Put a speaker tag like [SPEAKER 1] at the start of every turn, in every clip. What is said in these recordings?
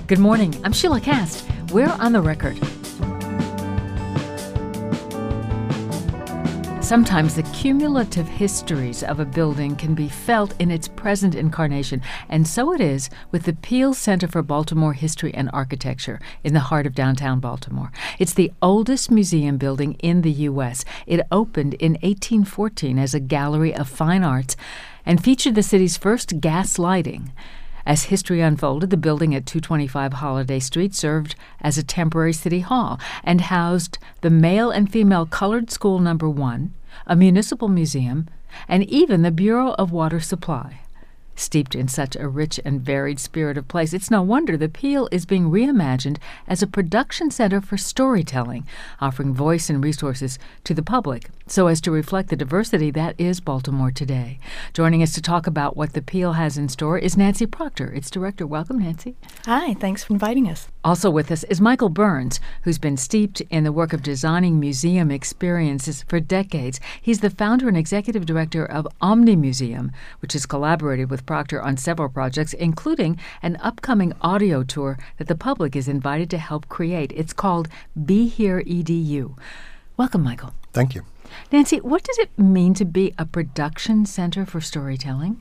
[SPEAKER 1] Good morning. I'm Sheila Cast. We're on the record. Sometimes the cumulative histories of a building can be felt in its present incarnation, and so it is with the Peale Center for Baltimore History and Architecture in the heart of downtown Baltimore. It's the oldest museum building in the U.S. It opened in 1814 as a gallery of fine arts and featured the city's first gas lighting. As history unfolded, the building at 225 Holiday Street served as a temporary city hall and housed the Male and Female Colored School No. 1, a municipal museum, and even the Bureau of Water Supply. Steeped in such a rich and varied spirit of place, it's no wonder the Peale is being reimagined as a production center for storytelling, offering voice and resources to the public so as to reflect the diversity that is Baltimore today. Joining us to talk about what the Peale has in store is Nancy Proctor, its director. Welcome, Nancy.
[SPEAKER 2] Hi, thanks for inviting us.
[SPEAKER 1] Also with us is Michael Burns, who's been steeped in the work of designing museum experiences for decades. He's the founder and executive director of Omni Museum, which has collaborated with Proctor on several projects, including an upcoming audio tour that the public is invited to help create. It's called Be Here EDU. Welcome, Michael.
[SPEAKER 3] Thank you.
[SPEAKER 1] Nancy, what does it mean to be a production center for storytelling?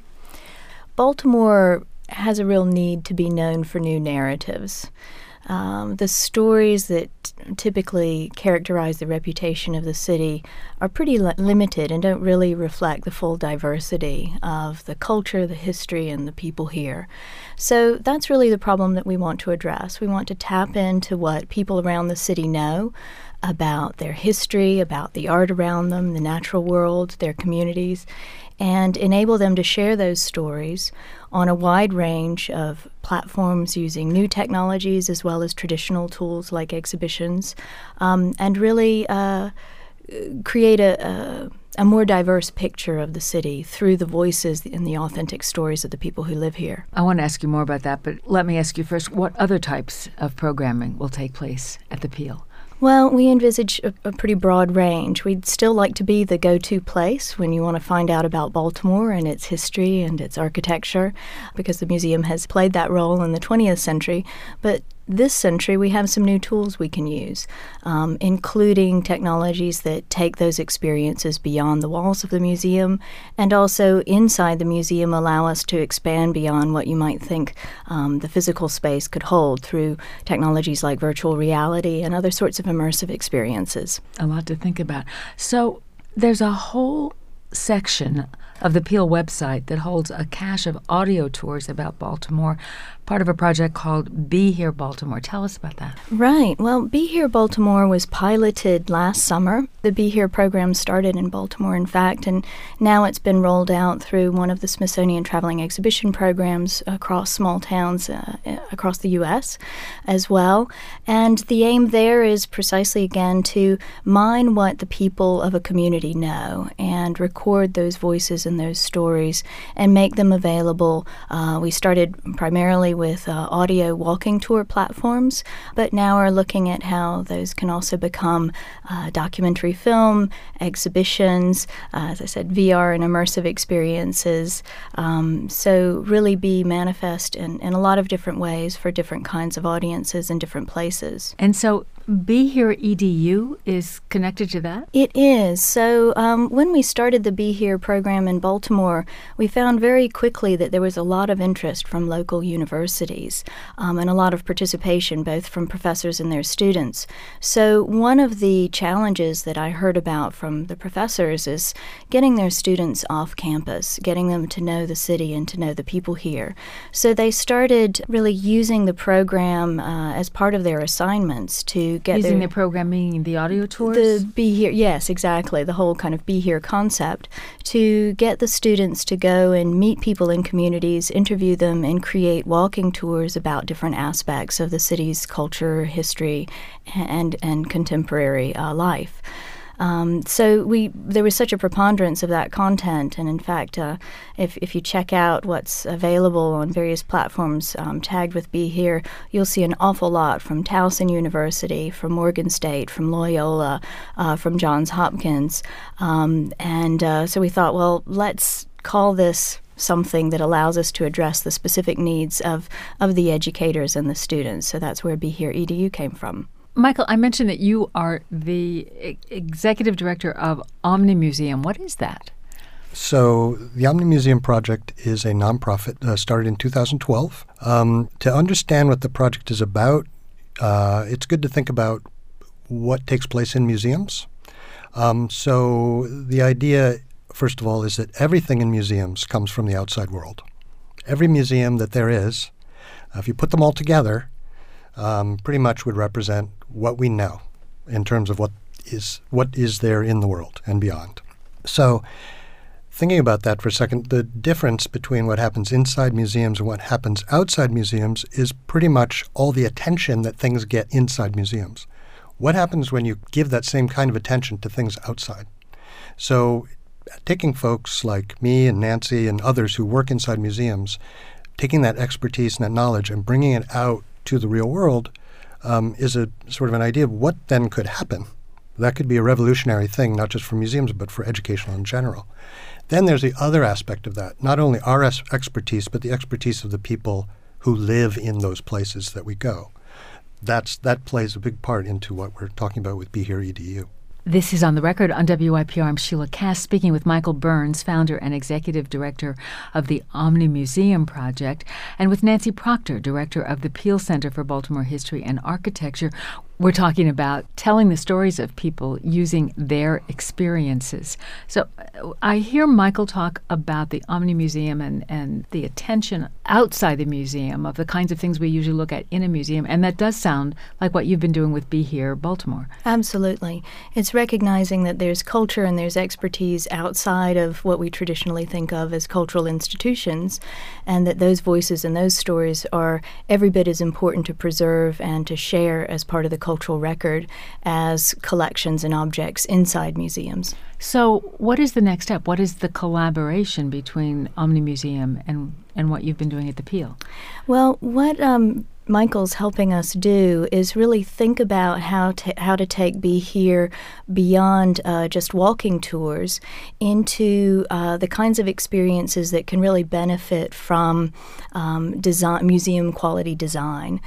[SPEAKER 2] Baltimore has a real need to be known for new narratives. The stories that typically characterize the reputation of the city are pretty limited and don't really reflect the full diversity of the culture, the history, and the people here. So that's really the problem that we want to address. We want to tap into what people around the city know about their history, about the art around them, the natural world, their communities, and enable them to share those stories on a wide range of platforms using new technologies as well as traditional tools like exhibitions, and really create a more diverse picture of the city through the voices and the authentic stories of the people who live here.
[SPEAKER 1] I want to ask you more about that, but let me ask you first, what other types of programming will take place at the Peale?
[SPEAKER 2] Well, we envisage a pretty broad range. We'd still like to be the go-to place when you want to find out about Baltimore and its history and its architecture, because the museum has played that role in the 20th century. But this century, we have some new tools we can use, including technologies that take those experiences beyond the walls of the museum, and also inside the museum allow us to expand beyond what you might think the physical space could hold through technologies like virtual reality and other sorts of immersive experiences.
[SPEAKER 1] A lot to think about. So there's a whole section of the Peale website that holds a cache of audio tours about Baltimore, part of a project called Be Here Baltimore. Tell us about that.
[SPEAKER 2] Right. Well, Be Here Baltimore was piloted last summer. The Be Here program started in Baltimore, in fact, and now it's been rolled out through one of the Smithsonian traveling exhibition programs across small towns across the U.S. as well. And the aim there is precisely, again, to mine what the people of a community know and record those voices and those stories and make them available. We started primarily with audio walking tour platforms, but now are looking at how those can also become documentary film, exhibitions, as I said, VR and immersive experiences. So really be manifest in a lot of different ways for different kinds of audiences in different places.
[SPEAKER 1] And so Be Here EDU is connected to that?
[SPEAKER 2] It is. So when we started the Be Here program in Baltimore, we found very quickly that there was a lot of interest from local universities and a lot of participation both from professors and their students. So one of the challenges that I heard about from the professors is getting their students off campus, getting them to know the city and to know the people here. So they started really using the program as part of their assignments to get
[SPEAKER 1] using the program, meaning the audio tours?
[SPEAKER 2] The Be Here, yes, exactly, the whole kind of Be Here concept, to get the students to go and meet people in communities, interview them, and create walking tours about different aspects of the city's culture, history, and contemporary life. So there was such a preponderance of that content, and in fact, if you check out what's available on various platforms tagged with Be Here, you'll see an awful lot from Towson University, from Morgan State, from Loyola, from Johns Hopkins, and so we thought, well, let's call this something that allows us to address the specific needs of the educators and the students. So that's where Be Here EDU came from.
[SPEAKER 1] Michael, I mentioned that you are the executive director of Omni Museum. What is that?
[SPEAKER 3] So the Omni Museum Project is a nonprofit started in 2012. To understand what the project is about, it's good to think about what takes place in museums. So the idea, first of all, is that everything in museums comes from the outside world. Every museum that there is, if you put them all together, pretty much would represent what we know in terms of what is there in the world and beyond. So thinking about that for a second, the difference between what happens inside museums and what happens outside museums is pretty much all the attention that things get inside museums. What happens when you give that same kind of attention to things outside? So taking folks like me and Nancy and others who work inside museums, taking that expertise and that knowledge and bringing it out to the real world is a sort of an idea of what then could happen. That could be a revolutionary thing, not just for museums, but for educational in general. Then there's the other aspect of that, not only our expertise, but the expertise of the people who live in those places that we go. That plays a big part into what we're talking about with Be Here EDU.
[SPEAKER 1] This is On the Record on WIPR. I'm Sheila Cass, speaking with Michael Burns, founder and executive director of the Omni Museum Project, and with Nancy Proctor, director of the Peale Center for Baltimore History and Architecture. We're talking about telling the stories of people using their experiences. So I hear Michael talk about the Omni Museum and the attention outside the museum of the kinds of things we usually look at in a museum, and that does sound like what you've been doing with Be Here Baltimore.
[SPEAKER 2] Absolutely. It's recognizing that there's culture and there's expertise outside of what we traditionally think of as cultural institutions, and that those voices and those stories are every bit as important to preserve and to share as part of the cultural record as collections and objects inside museums.
[SPEAKER 1] So what is the next step? What is the collaboration between Omni Museum and what you've been doing at the Peale?
[SPEAKER 2] Well, what Michael's helping us do is really think about how to take Be Here beyond just walking tours into the kinds of experiences that can really benefit from museum quality design.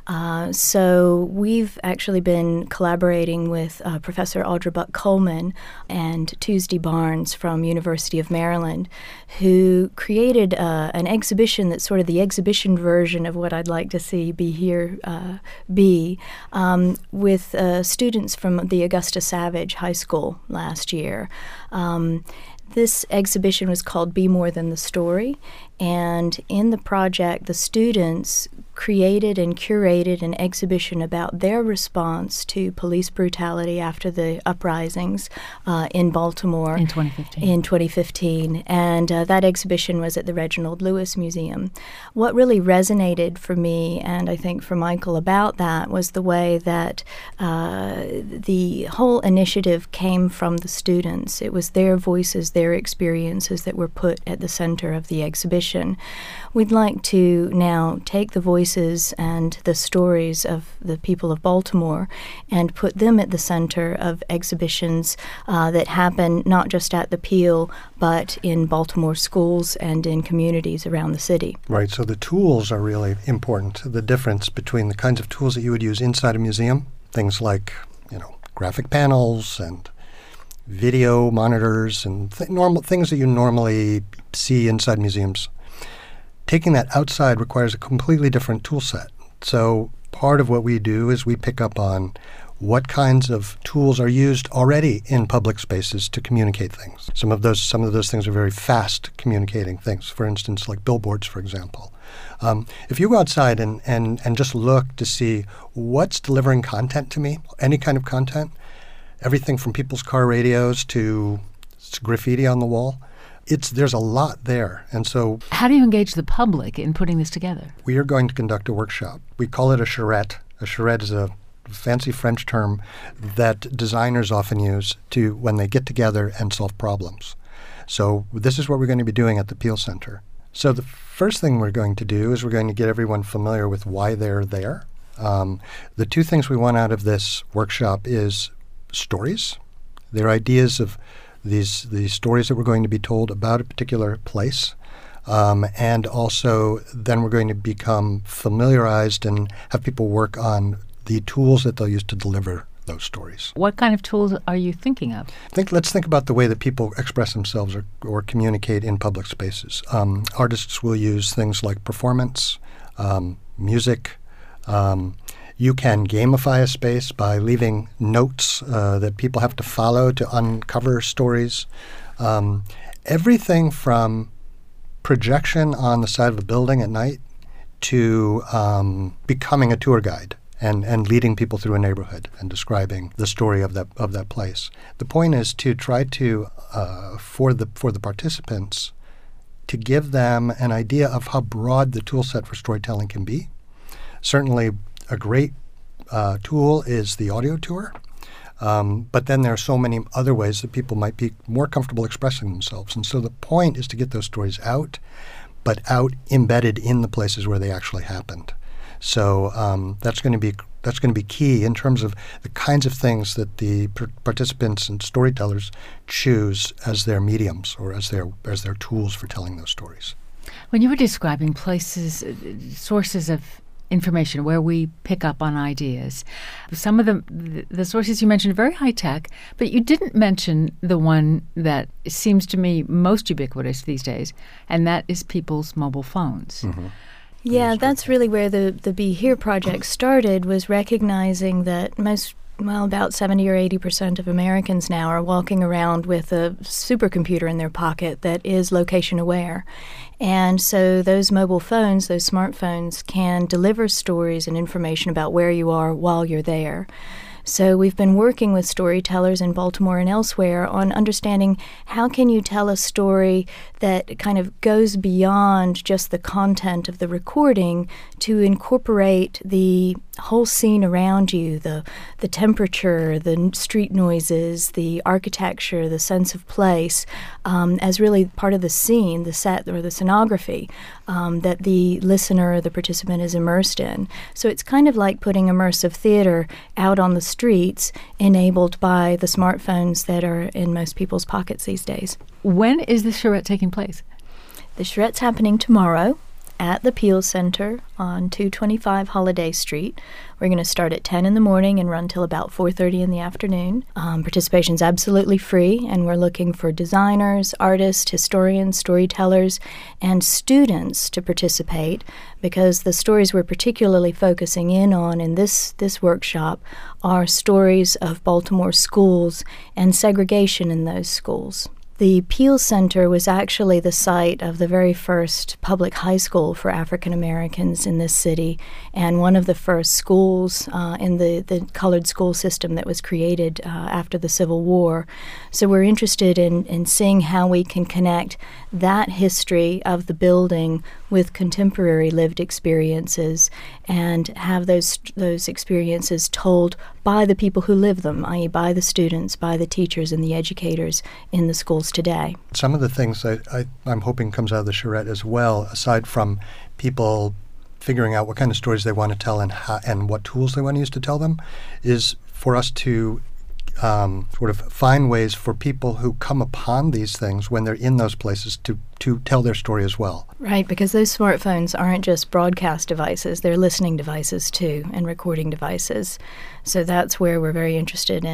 [SPEAKER 2] So we've actually been collaborating with Professor Audra Buck Coleman and Tuesday Barnes from University of Maryland, who created an exhibition that's sort of the exhibition version of what I'd like to see Be Here with students from the Augusta Savage High School last year. This exhibition was called Be More Than the Story, and in the project, the students created and curated an exhibition about their response to police brutality after the uprisings in Baltimore
[SPEAKER 1] in 2015.
[SPEAKER 2] And that exhibition was at the Reginald Lewis Museum. What really resonated for me, and I think for Michael, about that was the way that the whole initiative came from the students. It was their voices, their experiences that were put at the center of the exhibition. We'd like to now take the voices and the stories of the people of Baltimore and put them at the center of exhibitions that happen not just at the Peale, but in Baltimore schools and in communities around the city.
[SPEAKER 3] Right, so the tools are really important. The difference between the kinds of tools that you would use inside a museum, things like, graphic panels and video monitors and normal things that you normally see inside museums. Taking that outside requires a completely different tool set. So part of what we do is we pick up on what kinds of tools are used already in public spaces to communicate things. Some of those things are very fast communicating things, for instance, like billboards, for example. If you go outside and just look to see what's delivering content to me, any kind of content, everything from people's car radios to graffiti on the wall, there's a lot there. And so
[SPEAKER 1] how do you engage the public in putting this together?
[SPEAKER 3] We are going to conduct a workshop. We call it a charrette. A charrette is a fancy French term that designers often use to when they get together and solve problems. So this is what we're going to be doing at the Peale Center. So the first thing we're going to do is we're going to get everyone familiar with why they're there. The two things we want out of this workshop is stories. They're ideas of these stories that we're going to be told about a particular place. And also, then we're going to become familiarized and have people work on the tools that they'll use to deliver those stories.
[SPEAKER 1] What kind of tools are you thinking of?
[SPEAKER 3] Let's think about the way that people express themselves or communicate in public spaces. Artists will use things like performance, music. You can gamify a space by leaving notes that people have to follow to uncover stories. Everything from projection on the side of a building at night to becoming a tour guide and leading people through a neighborhood and describing the story of that place. The point is to try to for the participants to give them an idea of how broad the tool set for storytelling can be. Certainly, a great tool is the audio tour. But then there are so many other ways that people might be more comfortable expressing themselves. And so the point is to get those stories out, but out embedded in the places where they actually happened. So that's going to be key in terms of the kinds of things that the participants and storytellers choose as their mediums or as their tools for telling those stories.
[SPEAKER 1] When you were describing places, sources of information where we pick up on ideas, some of the sources you mentioned are very high tech, but you didn't mention the one that seems to me most ubiquitous these days, and that is people's mobile phones.
[SPEAKER 3] Mm-hmm.
[SPEAKER 2] Yeah, that's really where the Be Here project started, was recognizing that about 70 or 80% of Americans now are walking around with a supercomputer in their pocket that is location aware. And so those mobile phones, those smartphones, can deliver stories and information about where you are while you're there. So we've been working with storytellers in Baltimore and elsewhere on understanding how can you tell a story that kind of goes beyond just the content of the recording to incorporate the whole scene around you, the temperature, the street noises, the architecture, the sense of place, as really part of the scene, the set or the scenography that the listener or the participant is immersed in. So it's kind of like putting immersive theater out on the streets, enabled by the smartphones that are in most people's pockets these days.
[SPEAKER 1] When is the charrette taking place?
[SPEAKER 2] The charette's happening tomorrow at the Peel Center on 225 Holiday Street. We're going to start at 10 in the morning and run till about 4:30 in the afternoon. Participation's absolutely free, and we're looking for designers, artists, historians, storytellers, and students to participate, because the stories we're particularly focusing in on in this workshop are stories of Baltimore schools and segregation in those schools. The Peel Center was actually the site of the very first public high school for African Americans in this city, and one of the first schools in the colored school system that was created after the Civil War. So we're interested in seeing how we can connect that history of the building with contemporary lived experiences and have those experiences told by the people who live them, i.e. by the students, by the teachers and the educators in the schools today.
[SPEAKER 3] Some of the things I'm hoping comes out of the charrette as well, aside from people figuring out what kind of stories they want to tell and what tools they want to use to tell them, is for us to sort of find ways for people who come upon these things when they're in those places to tell their story as well.
[SPEAKER 2] Right, because those smartphones aren't just broadcast devices, they're listening devices too, and recording devices. So that's where we're very interested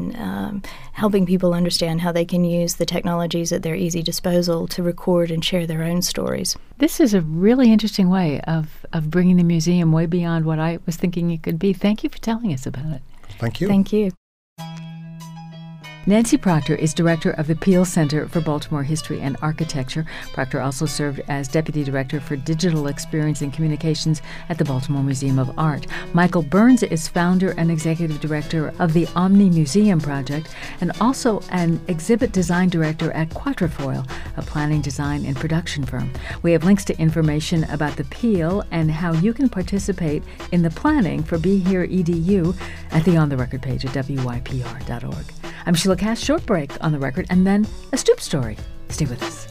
[SPEAKER 2] in helping people understand how they can use the technologies at their easy disposal to record and share their own stories.
[SPEAKER 1] This is a really interesting way of bringing the museum way beyond what I was thinking it could be. Thank you for telling us about it.
[SPEAKER 3] Thank you.
[SPEAKER 2] Thank you.
[SPEAKER 1] Nancy Proctor is director of the Peel Center for Baltimore History and Architecture. Proctor also served as deputy director for digital experience and communications at the Baltimore Museum of Art. Michael Burns is founder and executive director of the Omni Museum Project and also an exhibit design director at Quatrefoil, a planning, design, and production firm. We have links to information about the Peel and how you can participate in the planning for Be Here EDU at the On the Record page at wypr.org. I'm Sheila Cass. Short break on the record, and then a Stoop story. Stay with us.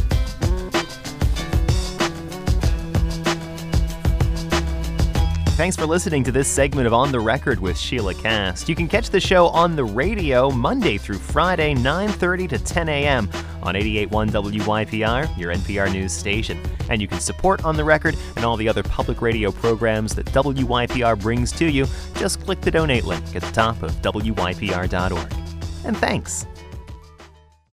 [SPEAKER 4] Thanks Thanks for listening to this segment of On the Record with Sheila Cast. You can catch the show on the radio Monday through Friday, 9:30 to 10 a.m. on 88.1 WYPR, your NPR news station. And you can support On the Record and all the other public radio programs that WYPR brings to you. Just click the donate link at the top of WYPR.org. And thanks.